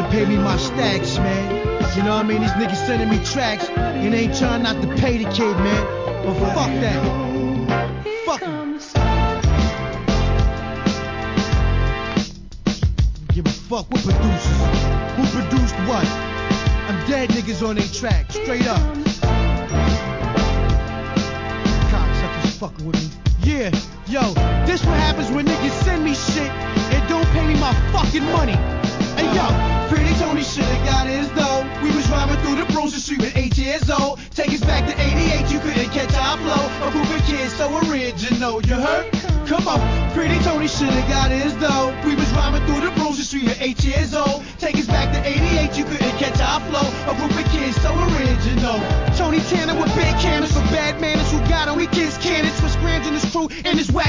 pay me my stacks, man. You know what I mean? These niggas sending me tracks and they ain't trying not to pay the kid, man. But fuck that. Fuck 'em. Give a fuck what producers. Who produced what? I'm dead niggas on they track, straight up. Cocksuckers fucking with me. Yeah, yo, this what happens when niggas send me shit and don't pay me my fucking money. Hey yo, Pretty Tony shoulda got his though. We was rhyming through the Bruiser Street at 8 years old. Take us back to 88, you couldn't catch our flow. A group of kids so original, you heard? Come on, Pretty Tony shoulda got his though. We was rhyming through the Bruiser Street at 8 years old. Take us back to 88, you couldn't catch our flow. A group of kids so original. Tony Tanner with big cannons for bad manners who got on we kids cannons for scrams in this crew and this whack.